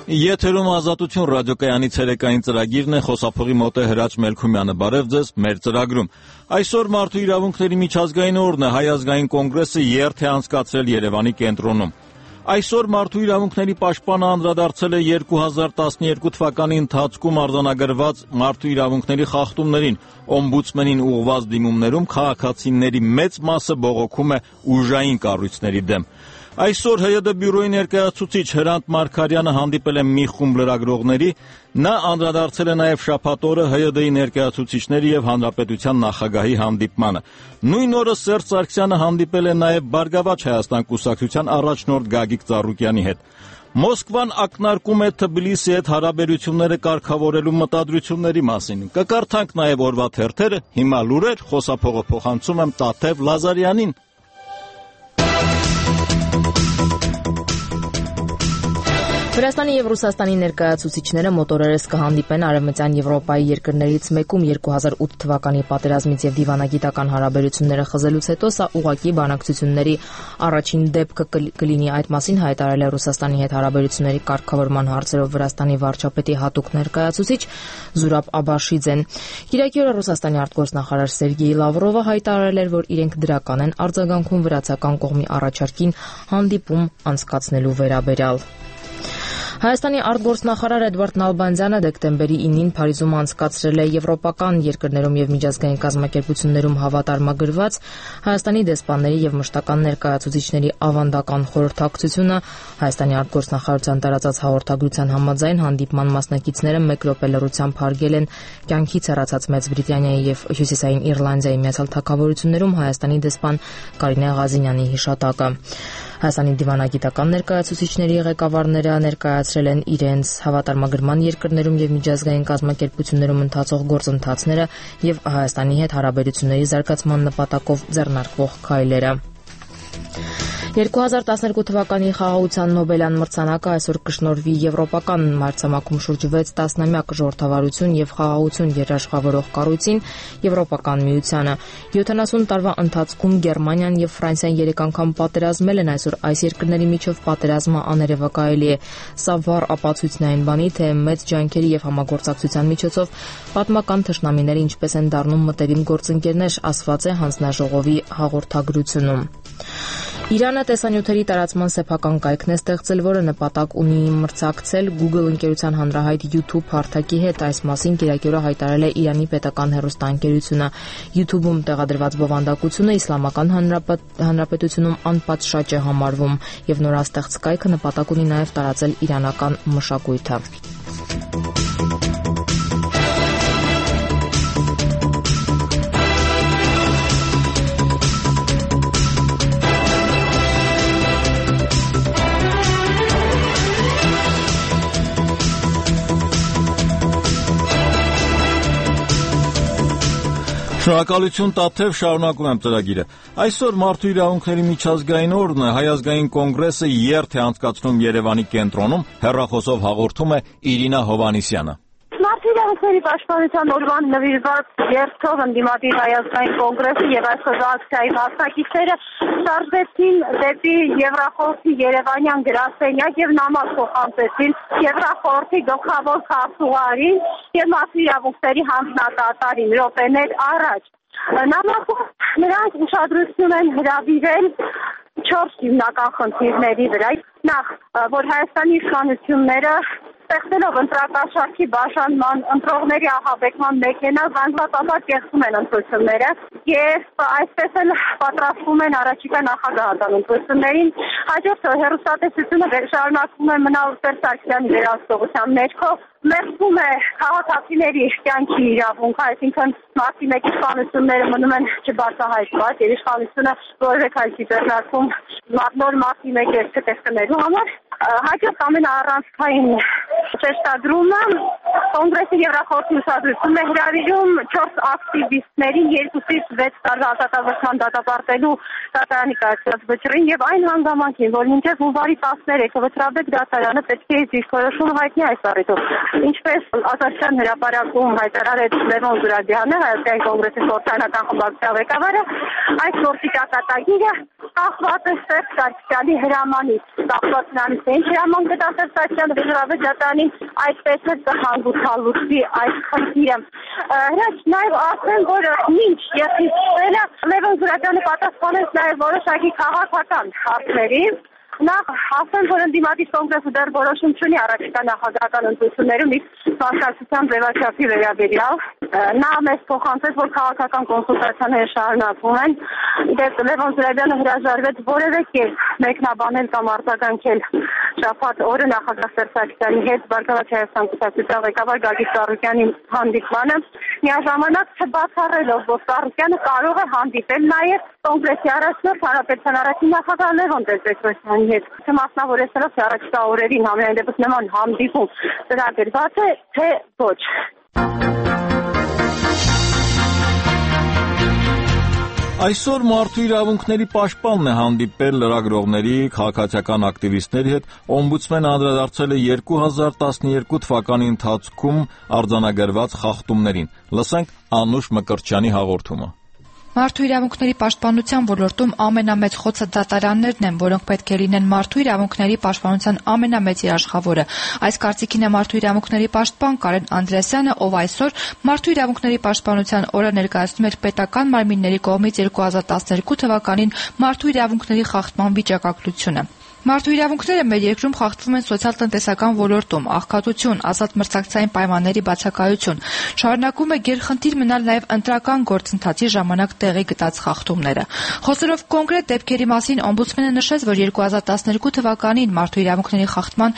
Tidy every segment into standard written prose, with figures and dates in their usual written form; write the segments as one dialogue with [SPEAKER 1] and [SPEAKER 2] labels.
[SPEAKER 1] Եթերում Ազատություն ռադիոկայանի ցերեկային ծրագիրն է, խոսափողի մոտ է Հրաչ Մելքումյանը։ Բարև ձեզ մեր ծրագրում։ Այսօր Մարդու իրավունքների միջազգային օրն է, Հայ ազգային կոնգրեսը երթ է անցկացրել Երևանի կենտրոնում։ Այսօր Մարդու իրավունքների պաշտպանը անդրադարձել է 2012 թվականի ընթացքում արձանագրված մարդու իրավունքների խախտումներին։ Օմբուդսմենին ուղղված դիմումներում քաղաքացիների մեծ մասը բողոքում է ուժային կառույցների դեմ։ Այսօր ՀՅԴ բյուրոյի ներկայացուցիչ Հրանտ Մարգարյանը հանդիպել է մի խումբ լրագրողների, նա անդրադարձել է նաև շաբաթ օրը ՀՅԴ-ի ներկայացուցիչների և Հանրապետության նախագահի հանդիպմանը։ Նույն օրը Սերժ Սարգսյանը հանդիպել է նաև Բարգավաճ Հայաստան կուսակցության առաջնորդ Գագիկ Ծառուկյանի հետ։ Մոսկվան ակնարկում է Թբիլիսիի հետ հարաբերությունները կարգավորելու մտադրությունների մասին։ Կկարդանք նաև օրվա թերթերը, հիմա լուրեր, խոսափողը փոխանցում եմ Տաթև Լազարյանին։
[SPEAKER 2] Վրաստանի և Ռուսաստանի ներկայացուցիչները մոտորերս կհանդիպեն Արևմտյան Եվրոպայի երկրներից մեկում 2008 թվականի պատերազմից և դիվանագիտական հարաբերությունները խզելուց հետո սա ուղղակի բանակցությունների առաջին դեպքը կլինի, այդ մասին հայտարարել է Ռուսաստանի հետ հարաբերությունների կարգավորման հարցերով Վրաստանի վարչապետի հատուկ ներկայացուցիչ Զուրաբ Աբաշիձեն։ Կիրակի օրը Ռուսաստանի արտգործնախարար Սերգեյ Լավրովը հայտարարել էր, որ իրենք դրական են արձագանքում վրացական կողմի առաջարկին հանդիպում անցկացնելու վերաբերյալ։ Հայաստանի արտգործնախարար Էդվարդ Նալբանդյանը դեկտեմբերի 9-ին Փարիզում անցկացրել է եվրոպական երկրներում և միջազգային կազմակերպություններում հավատարմագրված Հայաստանի դեսպանների և մշտական ներկայացուցիչների ավանդական խորհրդակցությունը։ Հայաստանի արտգործնախարարության տարածած հաղորդագրության համաձայն հանդիպման մասնակիցները մեկ րոպե լռությամբ հարգել են կյանքից հեռացած Մեծ Բրիտանիայի և Հյուսիսային Իռլանդիայի Միացյալ Թագավորություններում Հայաստանի դեսպան Կարինե Ղազինյանի հիշատակը։ Հայաստանի դիվանագիտական ներկայացուցիչների ղեկավարները ներկայացրել են իրենց հավատարմագրման երկրներում և միջազգային կազմակերպություններում ընթացող գործընթացները և Հայաստանի հետ հարաբերությունների զարգացման նպատակով ձեռնարկվող քայլերը։ 2012 թվականի խաղաղության Նոբելյան մրցանակը այսօր կշնորհվի եվրոպական մայրցամաքում շուրջ 6 տասնամյակ ժողովրդավարություն և խաղաղություն երաշխավորող կառույցին Եվրոպական միությանը։ 70 տարվա ընթացքում Գերմանիան և Ֆրանսիան 3 անգամ պատերազմել են, այսօր այս երկրների միջև պատերազմը աներևակայելի է։ Սա վառ ապացույցն է այն բանի, թե մեծ ջանքերի և համագործակցության միջոցով պատմական թշնամիները ինչպես են դառնում մտերիմ գործընկերներ, ասված է հանձնաժողովի հաղորդագրությունում։ Իրանը տեսանյութերի տարածման սեփական կայքն է ստեղծել, որը նպատակ ունի մրցակցել Google ընկերության հանրահայտ YouTube հարթակի հետ։ Այս մասին կիրակի օրը հայտարարել է Իրանի պետական հեռուստաընկերությունը։ YouTube-ում տեղադրված բովանդակությունը Իսլամական Հանրապետությունում անպատշաճ է համարվում, և նորաստեղծ կայքը նպատակ ունի նաև տարածել իրանական մշակույթը։
[SPEAKER 1] Շնորհակալություն Տաթև, շարունակում եմ ծրագիրը։ Այսօր Մարդու իրավունքների միջազգային օրն է, Հայ ազգային կոնգրեսը երթ է անցկացնում Երևանի կենտրոնում, հեռախոսով հաղորդում է Իրինա Հովհաննիսյանը։
[SPEAKER 3] Մարդու իրավունքների պաշտպանության օրվան նվիրված երթով ընդդիմադիր Հայ ազգային կոնգրեսը և այսօրվա ակցիայի մասնակիցները շարժվեցին դեպի Եվրախորհրդի երևանյան գրասենյակ և նամակ փոխանցեցին Եվրախորհրդի գլխավոր քարտուղարին և Մարդու իրավունքների հանձնակատարին րոպեներ առաջ։ Նամակում նրանք ուշադրություն են հրավիրել 4 հիմնական խնդիրների վրա։ Նախ, որ Հայաստանի իշխանությունները ստեղծելով ընտրակաշառքի բաժանման, ընտրողների ահաբեկման մեքենա զանգվածաբար կեղծում են ընտրությունները և այսպես էլ պատրաստվում են առաջիկա նախագահական ընտրություններին։ Հաջորդը հեռուստատեսությունը շարունակվում է մնալ Սերժ Սարգսյանի վերահսկողության ներքո, մերժվում է քաղաքացիների կյանքի իրավունքը, այսինքն մարտի 1-ի սպանությունները մնում են չբացահայտված և իշխանությունը որևէ քայլ չի ձեռնարկում նոր մարտի 1 երգը տեսնելու համար։ Հաջորդ ամենաառանցքային շեշտադրումը կոնգրեսի Եվրախորհրդի ուսադրություն է հրավիրում 4 ակտիվիստներին 2-ից 6 տարվա ազատազրկման դատապարտելու դատարանի կայացած վճռին եւ այն հանգամանքին, որ մինչեւ հունվարի 13-ը վճռաբեկ դատարանը պետք է դիրքորոշում հայտնի այս առիթով։ Ինչպես ազատության հրապարակում հայտարարեց Լևոն Զուրաբյանը, Հայաստանի կոնգրեսի խորհրդարանական խմբակցության ղեկավարը, այս գործի ճակատագիրը կախված է Սերժ Սարգսյանի հրամանից։ Կախված նրանից է ինչ հրաման կտա Սերժ Սարգսյանը վճռաբեկ դատարանին այդպես է կհանգուցալուծի այս խնդիրը։ Հրաչ նաև ասեմ, որ մինչ եղբայրը Լևոն Զուրաբյանը պատասխանեց նաև որոշակի քաղաքական հարցերի։ Նախ ասեմ, որ ընդդիմադիր կոնգրեսը դեռ որոշում չունի առաջիկա նախագահական ընտրություններում իր մասնակցության ձևաչափի վերաբերյալ։ Նա մեզ փոխանցեց, որ քաղաքական կոնսուլտացիաները շարունակվում են։ Իդեպ Լևոն Զուրաբյանը հրաժարվեց որևէ կերպ մեկնաբանել կամ արձագանքել շաբաթ օրը նախագահ Սերժ Սարգսյանի հետ Բարգավաճ Հայաստան կուսակցության ղեկավար Գագիկ Ծառուկյանի հանդիպմանը, միաժամանակ չբացառելով, որ Ծառուկյանը կարող է հանդիպել նաև կոնգրեսի առաջնորդ հանրապետության առաջին նախագահ Լևոն Տեր-Պետրոսյանի հետ։ Չմասնավորեցնելով, թե առաջիկա օրերին համենայն դեպս նման հանդիպում ծրագրված է, թե ոչ։
[SPEAKER 1] Այսօր մարդու իրավունքների պաշտպանն է հանդիպել լրագրողների, քաղաքացիական ակտիվիստների հետ, օմբուդսմենը անդրադարձել է 2012 թվականի ընթացքում արձանագրված խախտումներին։ Լսենք Անուշ Մկրտչյանի հաղորդումը։
[SPEAKER 4] Մարդու իրավունքների պաշտպանության ոլորտում ամենամեծ խոցը դատարաններն են, որոնք պետք է լինեն մարդու իրավունքների պաշտպանության ամենամեծ երաշխավորը։ Այս կարծիքին է մարդու իրավունքների պաշտպան Կարեն Անդրեասյանը, ով այսօր մարդու իրավունքների պաշտպանության օրը ներկայացնում էր պետական մարմինների կողմից 2012 թվականին մարդու իրավունքների խախտման վիճակագրությունը։ Մարդու իրավունքները մեր երկրում խախտվում են սոցիալ-տնտեսական ոլորտում, աղքատություն, ազատ մրցակցային պայմանների բացակայություն։ Շարունակում է գերխնդիր մնալ նաև ընտրական գործընթացի ժամանակ տեղի գտած խախտումները։ Խոսելով կոնկրետ դեպքերի մասին, օմբուդսմենը նշեց, որ 2012 թվականին մարդու իրավունքների խախտման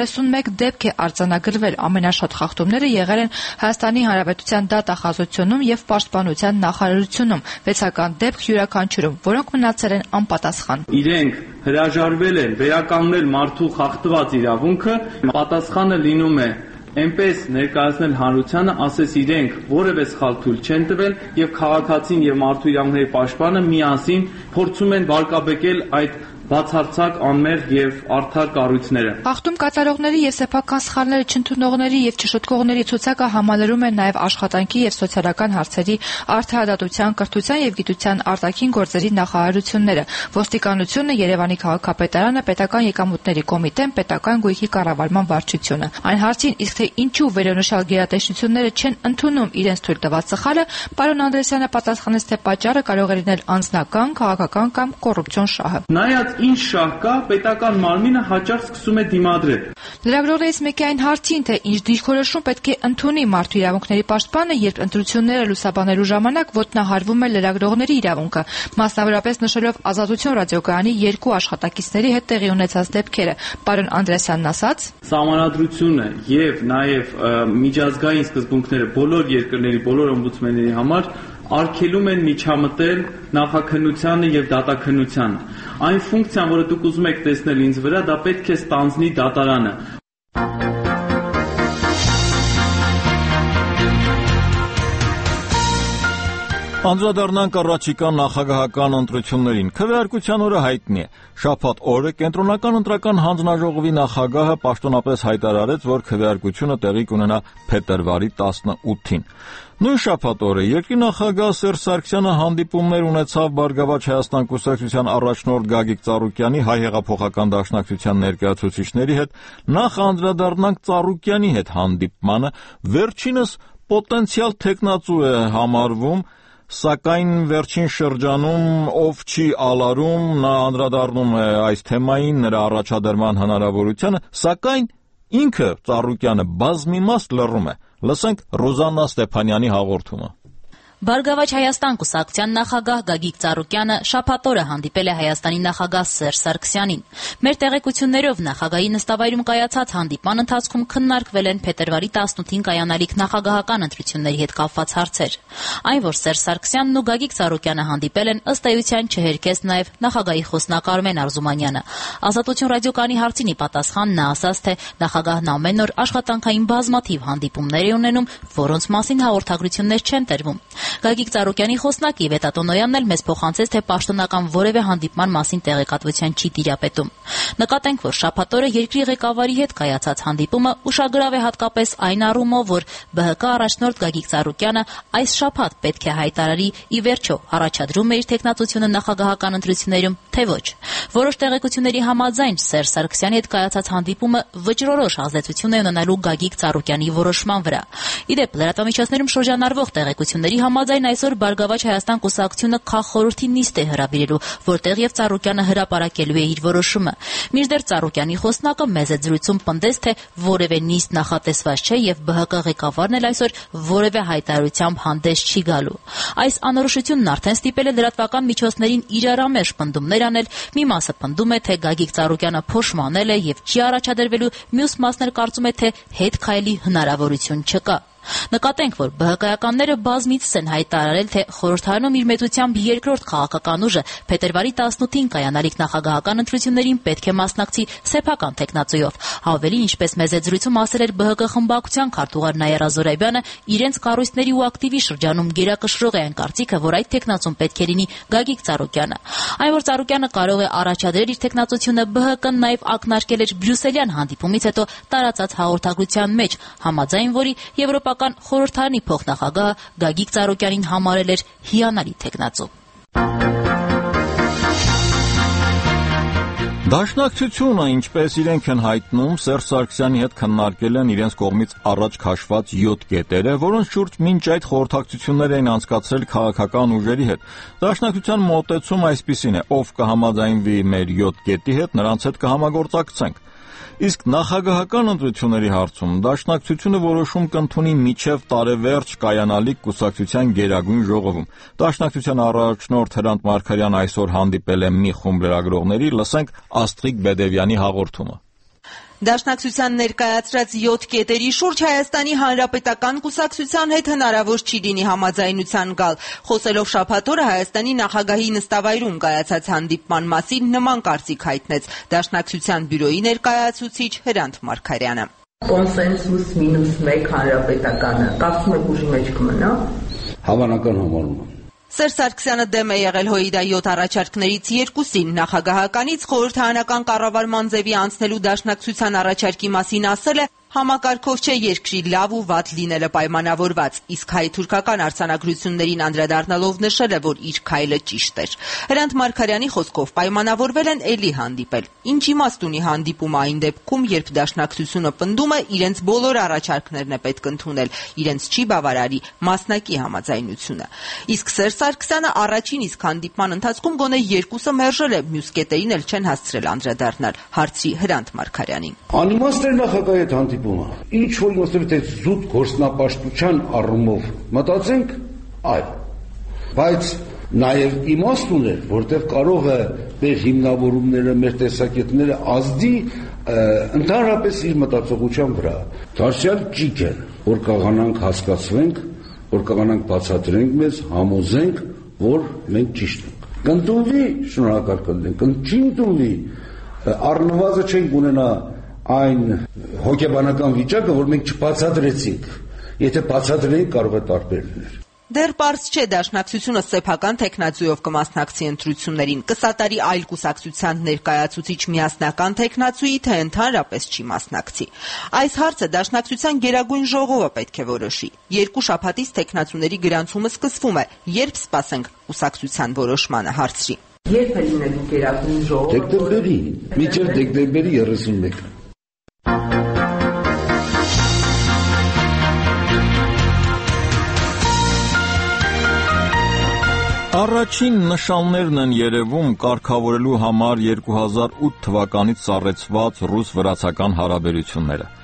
[SPEAKER 4] 31 դեպք է արձանագրվել, ամենաշատ խախտումները եղել են Հայաստանի Հանրապետության դատախազությունում եւ պաշտպանության նախարարությունում, 6-ական դեպք յուրաքանչյուրում, որոնք մնացել են անպատասխան։
[SPEAKER 5] Իրենք հրաժարվել են վերականգնել մարդու խախտված իրավունքը, պատասխանը լինում է այնպես ներկայացնել հանրությանը, ասես իրենք որևէ սխալ թույլ չեն տվել եւ քաղաքացին եւ մարդու իրավունքների պաշտպանը միասին փորձում են վարկաբեկել այդ բացարձակ անմեղ եւ արդար կառույցները։
[SPEAKER 4] Խախտում կատարողների եւ սեփական սխալները չընդունողների եւ չշտկողների ցուցակը համալրում են նաեւ աշխատանքի եւ սոցիալական հարցերի արդարադատության, կրթության եւ գիտության արտաքին գործերի նախարարությունները, ոստիկանությունը, Երևանի քաղաքապետարանը, պետական եկամուտների կոմիտեն, պետական գույքի կառավարման վարչությունը։ Այն հարցին, իսկ թե ինչու վերոնշյալ գերատեսչությունները չեն ընդունում իրենց թույլ տված սխալը, պարոն Անդրեասյանը պատասխանեց, թե պատճառը կարող է լինել անձնական, քաղաքական կամ կոռուպցիոն շահը։
[SPEAKER 5] Նայած ինչ շահ կա, պետական մարմինը հաճախ սկսում է դիմադրել։
[SPEAKER 4] Լրագրողներից մեկի այն հարցին, թե ինչ դիրքորոշում պետք է ընդունի մարդու իրավունքների պաշտպանը, երբ ընտրությունները լուսաբանելու ժամանակ ոտնահարվում է լրագրողների իրավունքը, մասնավորապես նշելով Ազատություն ռադիոկայանի 2 աշխատակիցների հետ տեղի ունեցած դեպքերը, պարոն Անդրեասյանն ասաց.
[SPEAKER 5] Սահմանադրությունը եւ նաեւ միջազգային սկզբունքները բոլոր երկրների, բոլոր օմբուդսմենների համար արգելում են միջամտել նախաքննությանը եւ դատաքննությանը։ Այն ֆունկցիան, որը դուք ուզում եք տեսնել ինձ վրա, դա պետք է ստանձնի դատարանը։
[SPEAKER 1] Անդրադառնանք առաջիկա նախագահական ընտրություններին։ Քվեարկության օրը հայտնի է։ Շաբաթ օրը Կենտրոնական ընտրական հանձնաժողովի նախագահը պաշտոնապես հայտարարեց, որ քվեարկությունը տեղի կունենա փետրվարի 18-ին։ Նույն շաբաթ օրը երկրի նախագահ Սերժ Սարգսյանը հանդիպումներ ունեցավ Բարգավաճ Հայաստան կուսակցության առաջնորդ Գագիկ Ծառուկյանի Հայ հեղափոխական դաշնակցության ներկայացուցիչների հետ։ Նախ անդրադառնանք Ծառուկյանի հետ հանդիպմանը, վերջինս պոտենցիալ թեկնածու է համարվում, սակայն վերջին շրջանում ով չի ալարում, նա անդրադառնում է այս թեմային, նրա առաջադրման հնարավորությանը, սակայն ինքը Ծառուկյանը բազմիմաստ լռում է։ Լսենք Ռոզաննա Ստեփանյանի հաղորդումը։
[SPEAKER 6] Բարգավաճ Հայաստան կուսակցության նախագահ Գագիկ Ծառուկյանը շաբաթ օրը հանդիպել է Հայաստանի նախագահ Սերժ Սարգսյանին։ Մեր տեղեկություններով նախագահի նստավայրում կայացած հանդիպման ընթացքում քննարկվել են փետրվարի 18-ին կայանալիք նախագահական ընտրությունների հետ կապված հարցեր։ Այն, որ Սերժ Սարգսյանն ու Գագիկ Ծառուկյանը հանդիպել են, ըստ էության չհերքեց նաև նախագահի խոսնակ Արմեն Արզումանյանը։ Ազատություն ռադիոկայանի հարցին ի պատասխան նա ասաց, թե նախագահն ամեն օր աշխատանքային բազմաթիվ հանդիպումներ է ունենում, որոնց մասին հաղորդագրություններ չեն տրվում։ Գագիկ Ծառուկյանի խոսնակ Իվետա Տոնոյանն էլ մեզ փոխանցեց, թե պաշտոնական որևէ հանդիպման մասին տեղեկատվության չի տիրապետում։ Նկատենք, որ շաբաթ օրը երկրի ղեկավարի հետ կայացած հանդիպումը ուշագրավ է հատկապես այն առումով, որ ԲՀԿ առաջնորդ Գագիկ Ծառուկյանը այս շաբաթ պետք է հայտարարի ի վերջո առաջադրում է իր տեխնացությունը նախագահական ընտրություններում, թե ոչ։ Որոշ տեղեկությունների համաձայն Սերժ Սարգսյանի հետ կայացած հանդիպումը վճռորոշ ազդեցություն է ունենալու Գագիկ Ծառուկյանի որոշման վրա։ Իդեպ լրատվամիջոցներում շրջանառվող տեղեկությունների համաձայն այսօր Բարգավաճ Հայաստան կուսակցությունը քաղխորհրդի նիստ է հրավիրելու, որտեղ եւ Ծառուկյանը հրապարակելու է իր որոշումը։ Մինչդեռ Ծառուկյանի խոսնակը մեծ զրույցում պնդեց, թե որևէ նիստ նախատեսված չէ եւ ԲՀԿ ղեկավարն էլ այսօր որևէ հայտարարությամբ հանդես չի գալու։ Այս անորոշությունն արդեն ստիպել է լրատվական միջոցներին իրարամերժ պնդումներ անել։ Մի մասը պնդում է, թե Գագիկ Ծառուկյանը փոշմանել է եւ չի առաջադրվելու, մյուս մասն էլ կարծում է, թե հետ քայլի հնարավորություն չկա։ Նկատենք, որ ԲՀԿ-ականները բազմիցս են հայտարարել, թե խորհրդարանում իր մեծությամբ երկրորդ քաղաքական ուժը փետրվարի 18-ին կայանալիք նախագահական ընտրություններին պետք է մասնակցի սեփական տեխնացույով։ Հավելին, ինչպես մեծ զրույցում ասել էր ԲՀԿ խմբակցության քարտուղար Նաիրա Զորայբյանը, իրենց կառույցների ու ակտիվի շրջանում գերակշռող է այն կարծիքը, որ այդ տեխնացուն պետք է լինի Գագիկ Ծառուկյանը։ Այն, որ Ծառուկյանը կարող է առաջադրել իր տեխնացությունը, ԲՀԿ-ն նաև ակնարկել էր բրյուսելյան հանդիպումից հետո տարածած հաղորդագրության մեջ, համաձայն որի Եվրոպական խորհրդարանի փոխնախագահը Գագիկ Ծառուկյանին համարել էր հիանալի տեխնացու։
[SPEAKER 1] Դաշնակցությունը, ինչպես իրենք են հայտնում, Սերժ Սարգսյանի հետ քննարկել են իրենց կողմից առաջ քաշված 7 կետերը, որոնց շուրջ մինչ այդ խորհրդակցություններ էին անցկացրել քաղաքական ուժերի հետ։ Դաշնակցության մոտեցում այսպիսին է. ով կհամաձայնվի մեր 7 կետի հետ, նրանց հետ կհամագործակցենք։ Իսկ նախագահական ընտրությունների հարցում Դաշնակցությունը որոշում կընդունի մինչև տարեվերջ կայանալիք կուսակցության գերագույն ժողովում։ Դաշնակցության առաջնորդ Հրանտ Մարգարյանը այսօր հանդիպել է մի խումբ լրագրողների, լսենք Աստղիկ Բեդևյանի հաղորդումը։
[SPEAKER 7] Դաշնակցության ներկայացրած 7 կետերի շուրջ Հայաստանի Հանրապետական կուսակցության հետ հնարավոր չի լինի համաձայնության գալ։ Խոսելով շաբաթ օրը Հայաստանի նախագահի նստավայրում կայացած հանդիպման մասին նման կարծիք հայտնեց Դաշնակցության բյուրոյի ներկայացուցիչ Հրանտ Մարգարյանը։
[SPEAKER 8] Կոնսենսուս -1 Հանրապետականը 11 ուժի մեջ կմնա։
[SPEAKER 9] Հավանական համարում եմ։
[SPEAKER 7] Սերժ Սարգսյանը դեմ է եղել ՀՅԴ 7 առաջարկներից երկուսին, նախագահականից խորհրդարանական կառավարման ձևի անցնելու Դաշնակցության առաջարկի մասին ասել է, համակարգով չէ երկրի լավ ու վատ լինելը պայմանավորված, իսկ հայ-թուրքական արձանագրություններին անդրադառնալով նշել է, որ իր քայլը ճիշտ էր։ Հրանտ Մարգարյանի խոսքով պայմանավորվել են էլի հանդիպել։ Ինչ իմաստ ունի հանդիպումը այն դեպքում, երբ Դաշնակցությունը պնդում է, իրենց բոլոր առաջարկներն է պետք ընդունել, իրենց չի բավարարի մասնակի համաձայնությունը։ Իսկ Սերժ Սարգսյանը առաջին իսկ հանդիպման ընթացքում գոնե երկուսը մերժել է, մյուս կետերին էլ չեն հասցրել անդրադառնալ, հարցրի Հրանտ Մարգարյանին։
[SPEAKER 9] Անիմաստ էր նախագահի հետ հանդիպումը։ Ինչ որ իմաստով թե զուտ գործնապաշտության առումով մտածենք, այլ։ Բայց նաև իմաստ ուներ, որտեղ կարող է մեր հիմնավորումները, մեր տեսակետները ազդի ընդհանրապես իր մտածողության վրա։ Դարձյալ ճիգ է, որ կարողանանք հասկացվենք, որ կարողանանք բացատրենք մեզ, համոզենք, որ մենք ճիշտ ենք։ Կընդունվի, շնորհակալ կլինենք, չի ընդունվի, առնվազն չենք ունենա այն հոգեբանական վիճակը, որ մենք չբացատրեցինք։ Եթե բացատրենք, կարող է տարբեր լինել։
[SPEAKER 7] Դեռ պարզ չէ Դաշնակցությունը սեփական տեխնացույով կմասնակցի ընտրություններին, կսատարի այլ կուսակցության ներկայացուցիչ միասնական տեխնացուի, թե ընդհանրապես չի մասնակցի։ Այս հարցը Դաշնակցության գերագույն ժողովը պետք է որոշի։ 2 շաբաթից տեխնացուների գրանցումը սկսվում է, երբ սպասենք կուսակցության որոշմանը, հարցրի։
[SPEAKER 8] Երբ է լինելու գերագույն ժողովը։
[SPEAKER 9] Դեկտեմբերի, մինչև դեկտեմբերի 31-ը։
[SPEAKER 1] Առաջին նշաններն են երևում կարգավորելու համար 2008 թվականից սառեցված ռուս-վրացական հարաբերությունները։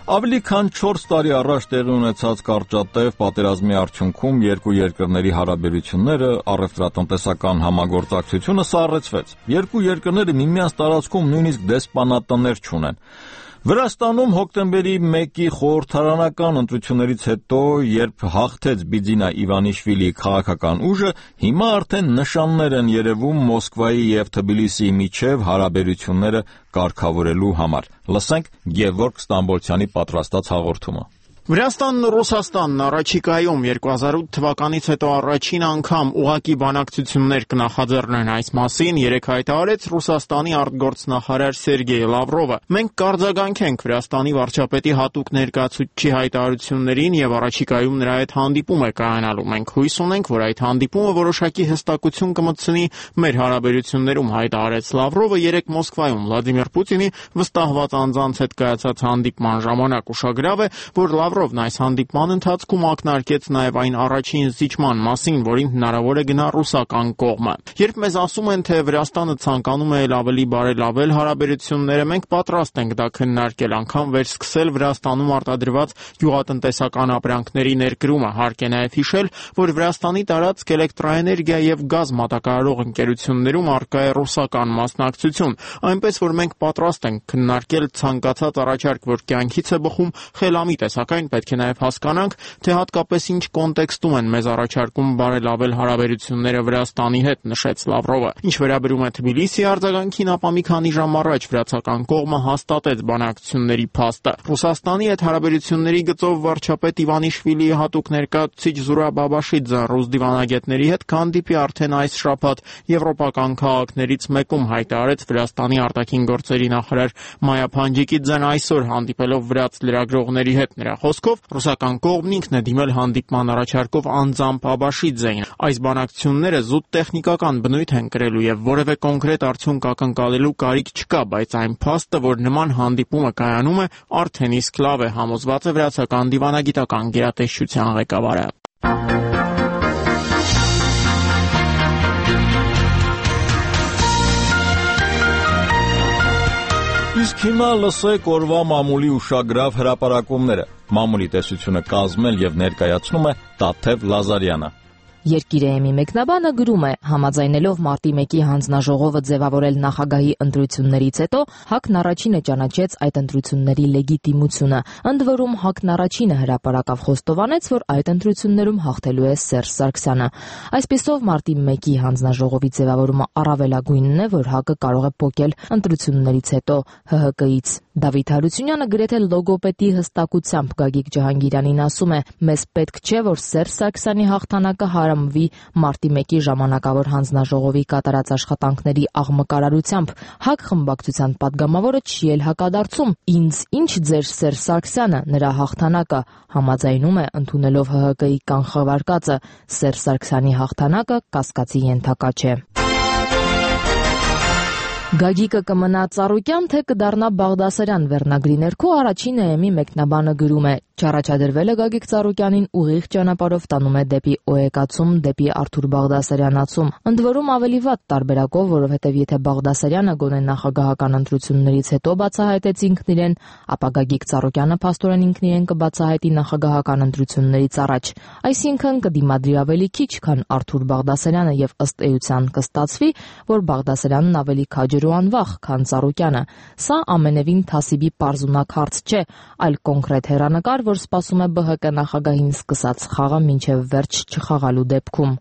[SPEAKER 1] Ավելի քան 4 տարի առաջ տեղի ունեցած կարճատև պատերազմի արդյունքում երկու երկրների հարաբերությունները, առևտրատնտեսական համագործակցությունը սառեցվեց։ Երկու երկրները միմյանց տարածքում նույնիսկ դեսպանատներ չունեն։ Վրաստանում հոկտեմբերի 1-ի խորհրդարանական ընտրություններից հետո, երբ հաղթեց Բիձինա Իվանիշվիլիի քաղաքական ուժը, հիմա արդեն նշաններ են երևում Մոսկվայի եւ Թբիլիսիի միջև հարաբերությունները կարգավորելու համար։ Լսենք Գևորգ Ստամբոլցյանի պատրաստած հաղորդումը։
[SPEAKER 10] Վրաստանն ու Ռուսաստանն առաջիկայում 2008 թվականից հետո առաջին անգամ ուղղակի բանակցություններ կնախաձեռնեն այս մասին, երեկ հայտարարեց Ռուսաստանի արտգործնախարար Սերգեյ Լավրովը։ Մենք կարձագանքենք Վրաստանի վարչապետի հատուկ ներկայացուցչի հայտարարություններին եւ առաջիկայում նրա հետ հանդիպում է կայանալու։ Մենք հույս ունենք, որ այդ հանդիպումը որոշակի հստակություն կմտցնի մեր հարաբերություններում, հայտարարեց Լավրովը երեկ Մոսկվայում Վլադիմիր Պուտինի վստահված անձանց հետ կայացած հանդիպման ժամանակ։ Ուշագրավ է, որ Լավրովն այս հանդիպման ընթացքում ակնարկեց նաև այն առաջին զիջման մասին, որին հնարավոր է գնա ռուսական կողմը։ Երբ մեզ ասում են, թե Վրաստանը ցանկանում է ավելի բարելավել հարաբերությունները, մենք պատրաստ ենք դա քննարկել, անգամ վերսկսել Վրաստանում արտադրված գյուղատնտեսական ապրանքների ներկրումը։ Հարկ է նաև հիշել, որ Վրաստանի տարածք էլեկտրաէներգիա եւ գազ մատակարարող ընկերություններում առկա է ռուսական մասնակցություն, այնպես որ մենք պատրաստ ենք քննարկել ցանկացած առաջարկ, որ կյանքից է բխում, խելամիտ է, սակայն պետք է նաև հասկանանք, թե հատկապես ինչ կոնտեքստում են մեզ առաջարկում բարելավել հարաբերությունները Վրաստանի հետ, նշեց Լավրովը։ Ինչ վերաբերում է Թբիլիսիի արձագանքին, ապա մի քանի ժամ առաջ վրացական կողմը հաստատեց բանակցությունների փաստը։ Ռուսաստանի հետ հարաբերությունների գծով վարչապետ Իվանիշվիլիի հատուկ ներկայացուցիչ Զուրաբ Բաբաշիձեն ռուս դիվանագետների հետ կհանդիպի արդեն այս շաբաթ եվրոպական քաղաքներից մեկում, հայտարարեց Վրաստանի արտաքին գործերի նախարար Մայա Փանջիկիձեն այսօր հանդիպելով վրաց լրագրողների հետ։ Նրա խոսքով ռուսական կողմն ինքն է դիմել հանդիպման առաջարկով անձամբ Բաբաշիձեին։ Այս բանակցությունները զուտ տեխնիկական բնույթ են կրելու եւ որևէ կոնկրետ արդյունք ակնկալելու կարիք չկա, բայց այն փաստը, որ նման հանդիպումը կայանում է, արդեն իսկ լավ է, համոզված է վրացական դիվանագիտական գերատեսչության ղեկավարը։
[SPEAKER 1] Իսկ հիմա լսեք օրվա մամուլի ուշագրավ հրապարակումները։ Մամուլի տեսությունը կազմել եւ ներկայացնում է Տաթև Լազարյանը։
[SPEAKER 2] Երկիրէ.am-ի մեկնաբանը գրում է. համաձայնելով մարտի 1-ի հանձնաժողովը ձևավորել նախագահի ընտրություններից հետո, ՀԱԿ-ն առաջինը ճանաչեց այդ ընտրությունների լեգիտիմությունը։ Ընդ որում ՀԱԿ-ն առաջինը հրապարակավ խոստովանեց, որ այդ ընտրություններում հաղթելու է Սերժ Սարգսյանը։ Այսպիսով մարտի 1-ի հանձնաժողովի ձևավորումը առավելագույնն է, որ ՀԱԿ-ը կարող է պոկել ընտրություններից հետո ՀՀԿ-ից։ Դավիթ Հարությունյանը գրեթե լոգոպեդի հստակությամբ Գագիկ Ջահանգիրյանին ասում է. մեզ պետք չէ, որ Սերժ Սարգսյանի հաղթանակը հարամվի մարտի 1-ի ժամանակավոր հանձնաժողովի կատարած աշխատանքների աղմկարարությամբ։ ՀԱԿ խմբակցության падգամավորը չի էլ հակադարձում. ինձ ինչ ձեր Սերժ Սարգսյանը, նրա հաղթանակը, համաձայնում է ընդունելով ՀՀԿ-ի կանխավարկածը, Սերժ Սարգսյանի հաղթանակը կասկածի ենթակա չէ։ Գագիկը կմնա Ծառուկյան, թե կդառնա Բաղդասարյան վերնագրի ներքո առաջին.am-ի մեկնաբանը գրում է. Չառաջադրվելը Գագիկ Ծառուկյանին ուղիղ ճանապարհով տանում է դեպի օեկացում, դեպի Արթուր Բաղդասարյանացում։ Ընդ որում ավելի վատ տարբերակով, որովհետև եթե Բաղդասարյանը գոնե նախագահական ընտրություններից հետո բացահայտեց ինքն իրեն, ապա Գագիկ Ծառուկյանը փաստորեն ինքն իրեն կբացահայտի նախագահական ընտրություններից առաջ։ Այսինքն կդիմադրի ավելի քիչ, քան Արթուր Բաղդասարյանը եւ ըստ էության կստացվի, որ Բաղդասարյանն ավելի քաջր ու անվախ, քան Ծառուկյանը։ Սա ամենևին թասիբի պարզունակ հարց չէ, այլ կոնկրետ հեռանկար, որ սպասում է ԲՀԿ նախագահին սկսած խաղը մինչև վերջ չխաղալու դեպքում։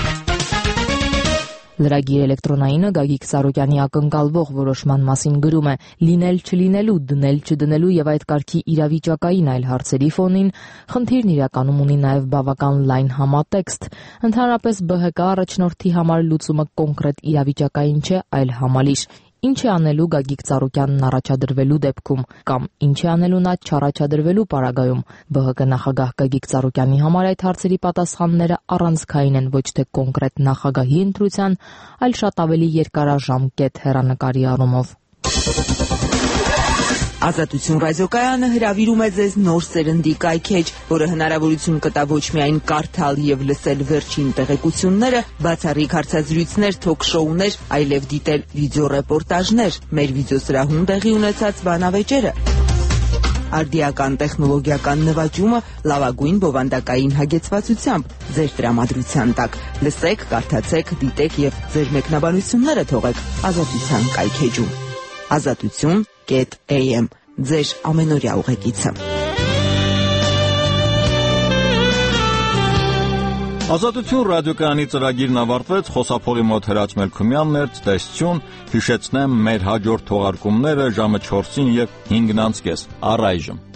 [SPEAKER 2] Լրագիր էլեկտրոնայինը Գագիկ Ծառուկյանի ակնկալվող որոշման մասին գրում է. լինել չլինելու, դնել չդնելու եւ այդ կարգի իրավիճակային այլ հարցերի ֆոնին խնդիրն իրականում ունի նաեւ բավական լայն համատեքստ։ Ընդհանրապես ԲՀԿ առաջնորդի համար լուծումը կոնկրետ իրավիճակային չէ, այլ համալիր։ Ինչ է անելու Գագիկ Ծառուկյանն առաջադրվելու դեպքում, կամ ինչ է անելու նա չառաջադրվելու պարագայում։ ԲՀԿ նախագահ Գագիկ Ծառուկյանի համար այդ հարցերի պատասխանները առանցքային են ոչ թե կոնկրետ նախագահի ընտրության, այլ շատ ավելի երկարաժամկետ հեռանկարի առումով։
[SPEAKER 7] Ազատություն ռադիոկայանը հրավիրում է ձեզ նոր սերնդի կայքեջ, որը հնարավորություն կտա ոչ միայն կարդալ եւ լսել վերջին տեղեկությունները, բացառիկ հարցազրույցներ, թոք-շոուներ, այլև դիտել վիդեոռեպորտաժներ, մեր վիդեոսրահում տեղի ունեցած բանավեճերը։ արդիական տեխնոլոգիական նվաճումը լավագույն բովանդակային հագեցվածությամբ ձեր տրամադրության տակ։ Լսեք, կարդացեք, դիտեք եւ ձեր մեկնաբանությունները թողեք Ազատության կայքեջում։ Azatutun.am ձեր ամենօրյա ուղեկիցը։
[SPEAKER 1] Ազատություն ռադիոկայանի ծրագիրն ավարտվեց, խոսափողի մոտ Հրաչ Մելքումյանն էր, ցտեսություն, հիշեցնեմ մեր հաջորդ թողարկումները ժամը 4-ին եւ 5:30 առայժմ։